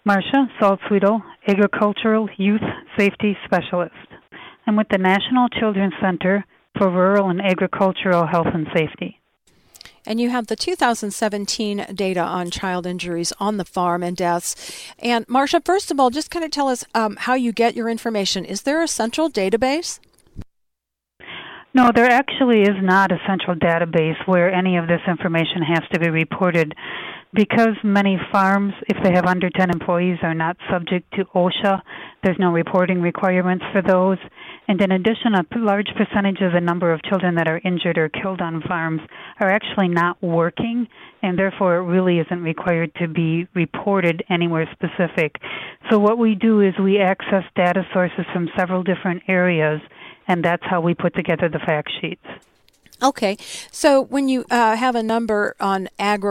Marcia Saltsweedle, Agricultural Youth Safety Specialist. I'm with the National Children's Center for Rural and Agricultural Health and Safety. And you have the 2017 data on child injuries on the farm and deaths. And Marcia, first of all, just kind of tell us how you get your information. Is there a central database? No, there actually is not a central database where any of this information has to be reported. Because many farms, if they have under 10 employees, are not subject to OSHA, there's no reporting requirements for those. And in addition, a large percentage of the number of children that are injured or killed on farms are actually not working, and therefore it really isn't required to be reported anywhere specific. So what we do is we access data sources from several different areas, and that's how we put together the fact sheets. Okay, so when you have a number on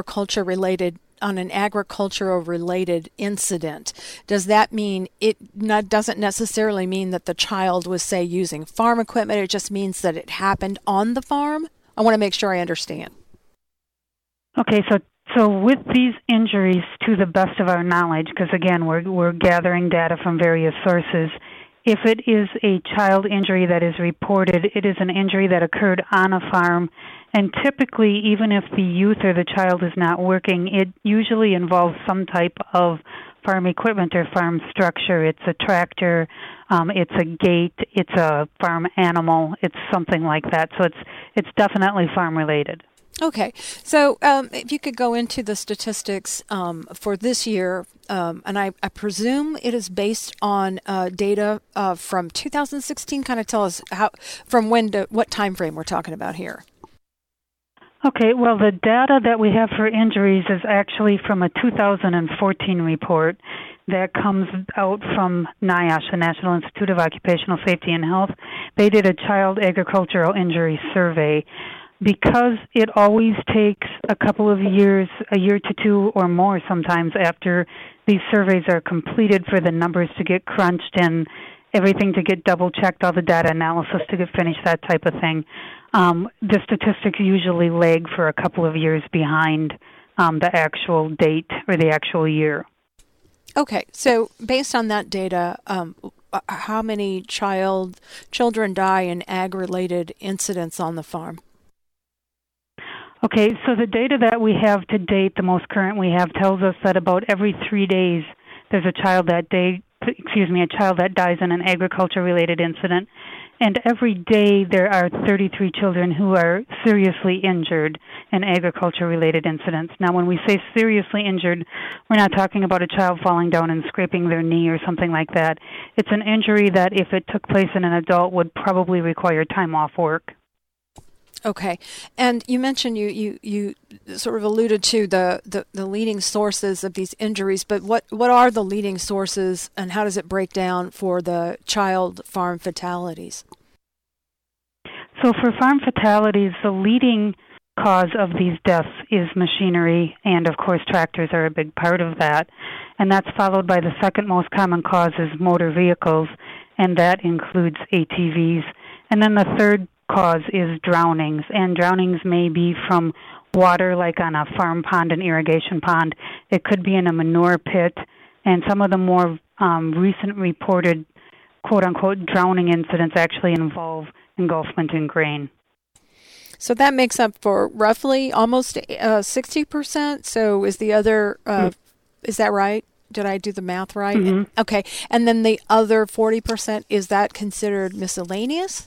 an agricultural-related incident, does that mean doesn't necessarily mean that the child was, say, using farm equipment? It just means that it happened on the farm? I want to make sure I understand. Okay, so with these injuries, to the best of our knowledge, because again, we're gathering data from various sources, if it is a child injury that is reported, it is an injury that occurred on a farm, and typically, even if the youth or the child is not working, it usually involves some type of farm equipment or farm structure. It's a tractor, it's a gate, it's a farm animal, it's something like that. So it's definitely farm related. Okay, so if you could go into the statistics for this year, and I presume it is based on data from 2016. Kind of tell us from when to what time frame we're talking about here. Okay, well, the data that we have for injuries is actually from a 2014 report that comes out from NIOSH, the National Institute of Occupational Safety and Health. They did a child agricultural injury survey. Because it always takes a couple of years, a year to two or more sometimes after these surveys are completed for the numbers to get crunched and everything to get double-checked, all the data analysis to get finished, that type of thing, the statistics usually lag for a couple of years behind the actual date or the actual year. Okay, so based on that data, how many children die in ag-related incidents on the farm? Okay, so the data that we have to date, the most current we have, tells us that about every 3 days there's a child that dies in an agriculture-related incident, and every day there are 33 children who are seriously injured in agriculture-related incidents. Now, when we say seriously injured, we're not talking about a child falling down and scraping their knee or something like that. It's an injury that, if it took place in an adult, would probably require time off work. Okay, and you mentioned you sort of alluded to the leading sources of these injuries, but what are the leading sources, and how does it break down for the child farm fatalities? So for farm fatalities, the leading cause of these deaths is machinery, and of course tractors are a big part of that, and that's followed by the second most common cause is motor vehicles, and that includes ATVs, and then the third cause is drownings, and drownings may be from water, like on a farm pond, an irrigation pond. It could be in a manure pit, and some of the more recent reported quote-unquote drowning incidents actually involve engulfment in grain. So that makes up for roughly almost 60%. So is the other, is that right? Did I do the math right? Mm-hmm. Okay. And then the other 40%, is that considered miscellaneous?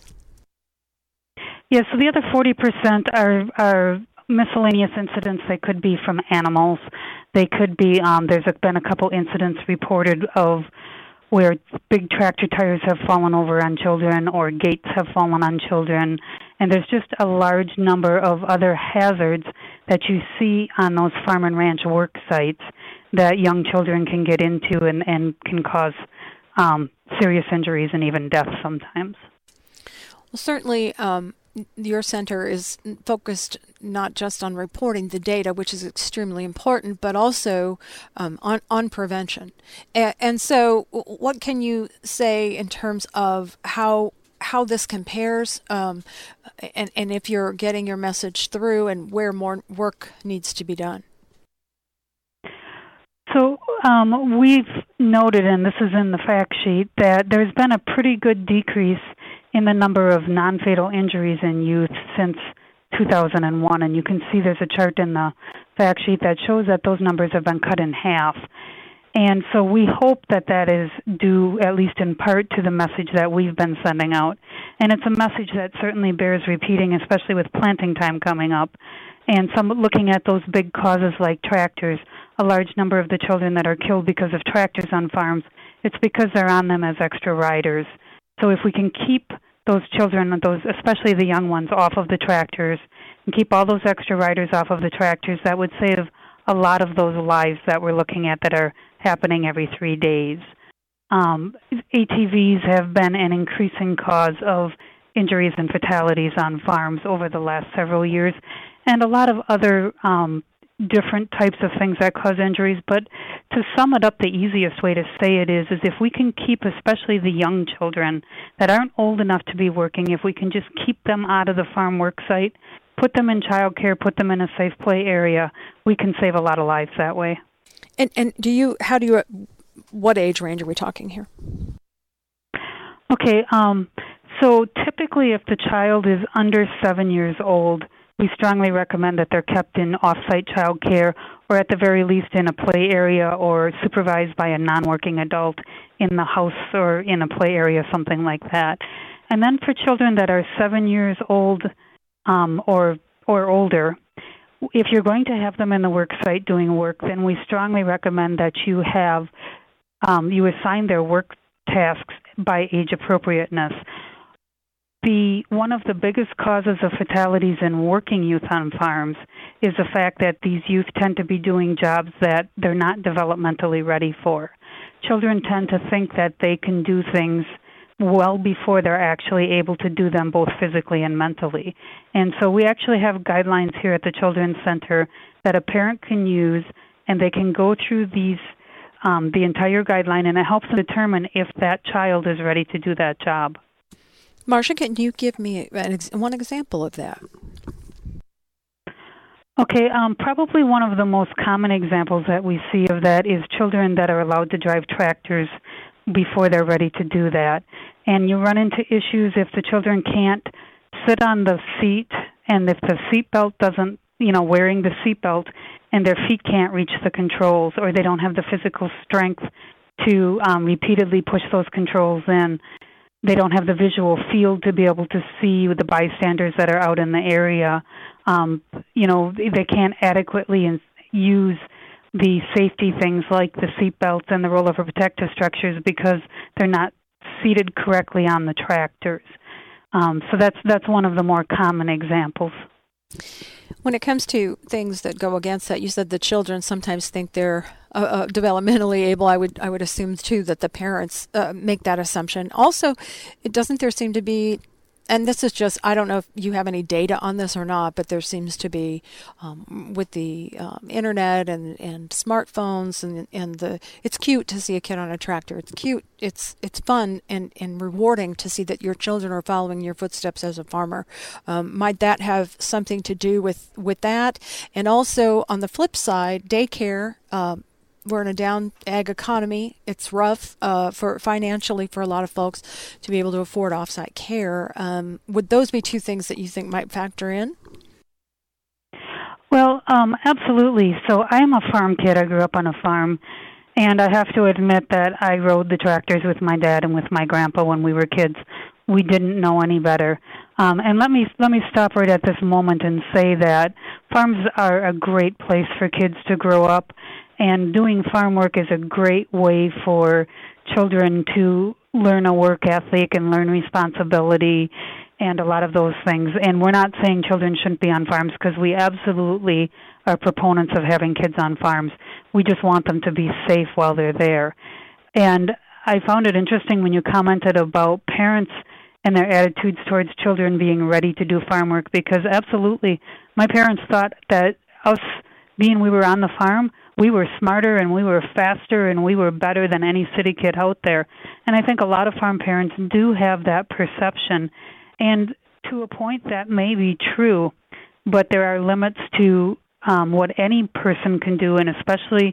Yeah, so the other 40% are miscellaneous incidents. They could be from animals. They could be, there's been a couple incidents reported of where big tractor tires have fallen over on children or gates have fallen on children. And there's just a large number of other hazards that you see on those farm and ranch work sites that young children can get into and can cause serious injuries and even death sometimes. Well, certainly your center is focused not just on reporting the data, which is extremely important, but also on prevention. And so what can you say in terms of how this compares and if you're getting your message through and where more work needs to be done? So we've noted, and this is in the fact sheet, that there's been a pretty good decrease in the number of non-fatal injuries in youth since 2001. And you can see there's a chart in the fact sheet that shows that those numbers have been cut in half. And so we hope that that is due, at least in part, to the message that we've been sending out. And it's a message that certainly bears repeating, especially with planting time coming up. And some looking at those big causes like tractors, a large number of the children that are killed because of tractors on farms, it's because they're on them as extra riders. So if we can keep those children, those especially the young ones, off of the tractors, and keep all those extra riders off of the tractors, that would save a lot of those lives that we're looking at that are happening every 3 days. ATVs have been an increasing cause of injuries and fatalities on farms over the last several years, and a lot of other different types of things that cause injuries. But to sum it up, the easiest way to say it is if we can keep especially the young children that aren't old enough to be working, if we can just keep them out of the farm work site, put them in child care, put them in a safe play area, we can save a lot of lives that way. And what age range are we talking here? Okay, so typically if the child is under 7 years old, we strongly recommend that they're kept in off-site child care or at the very least in a play area or supervised by a non-working adult in the house or in a play area, something like that. And then for children that are 7 years old or older, if you're going to have them in the work site doing work, then we strongly recommend that you have you assign their work tasks by age appropriateness. One of the biggest causes of fatalities in working youth on farms is the fact that these youth tend to be doing jobs that they're not developmentally ready for. Children tend to think that they can do things well before they're actually able to do them both physically and mentally. And so we actually have guidelines here at the Children's Center that a parent can use, and they can go through these the entire guideline, and it helps them determine if that child is ready to do that job. Marcia, can you give me one example of that? Okay, probably one of the most common examples that we see of that is children that are allowed to drive tractors before they're ready to do that. And you run into issues if the children can't sit on the seat, and if the seatbelt doesn't, wearing the seatbelt, and their feet can't reach the controls, or they don't have the physical strength to repeatedly push those controls in. They don't have the visual field to be able to see the bystanders that are out in the area. They can't adequately use the safety things like the seat belts and the rollover protective structures because they're not seated correctly on the tractors. So that's one of the more common examples. When it comes to things that go against that, you said the children sometimes think they're developmentally able. I would assume too that the parents make that assumption. Also, doesn't there seem to be, and this is just, I don't know if you have any data on this or not, but there seems to be with the internet and smartphones and it's cute to see a kid on a tractor. It's cute. It's fun and rewarding to see that your children are following your footsteps as a farmer. Might that have something to do with that? And also on the flip side, daycare. We're in a down ag economy. It's rough financially for a lot of folks to be able to afford off-site care. Would those be two things that you think might factor in? Well, absolutely. So I am a farm kid. I grew up on a farm, and I have to admit that I rode the tractors with my dad and with my grandpa when we were kids. We didn't know any better. And let me stop right at this moment and say that farms are a great place for kids to grow up. And doing farm work is a great way for children to learn a work ethic and learn responsibility and a lot of those things. And we're not saying children shouldn't be on farms because we absolutely are proponents of having kids on farms. We just want them to be safe while they're there. And I found it interesting when you commented about parents and their attitudes towards children being ready to do farm work because absolutely my parents thought that us being we were on the farm, we were smarter and we were faster and we were better than any city kid out there. And I think a lot of farm parents do have that perception. And to a point that may be true, but there are limits to what any person can do, and especially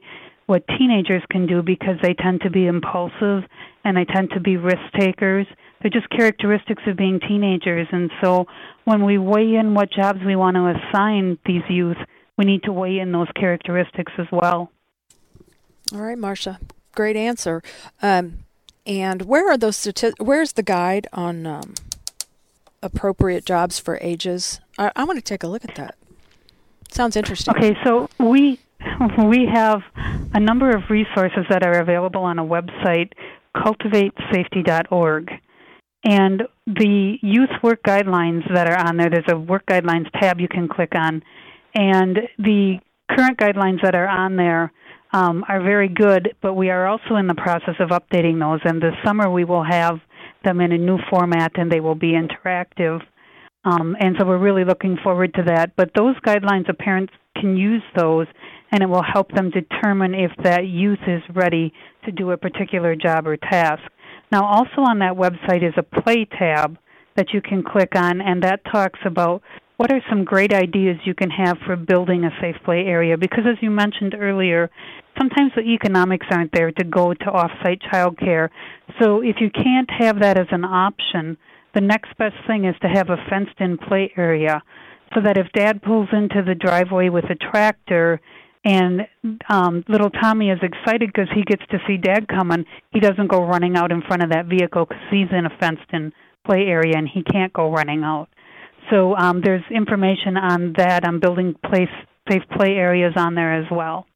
what teenagers can do because they tend to be impulsive and they tend to be risk takers. They're just characteristics of being teenagers. And so when we weigh in what jobs we want to assign these youth, we need to weigh in those characteristics as well. All right, Marcia, great answer. And where are those where's the guide on appropriate jobs for ages? I want to take a look at that. Sounds interesting. Okay, so we have a number of resources that are available on a website, cultivatesafety.org. And the youth work guidelines that are on there, there's a work guidelines tab you can click on. And the current guidelines that are on there are very good, but we are also in the process of updating those. And this summer we will have them in a new format and they will be interactive. And so we're really looking forward to that. But those guidelines, the parents can use those, and it will help them determine if that youth is ready to do a particular job or task. Now, also on that website is a play tab that you can click on, and that talks about what are some great ideas you can have for building a safe play area. Because as you mentioned earlier, sometimes the economics aren't there to go to off-site child care. So if you can't have that as an option, the next best thing is to have a fenced-in play area so that if Dad pulls into the driveway with a tractor and little Tommy is excited because he gets to see Dad coming, he doesn't go running out in front of that vehicle because he's in a fenced-in play area and he can't go running out. So there's information on that, on building safe play areas on there as well.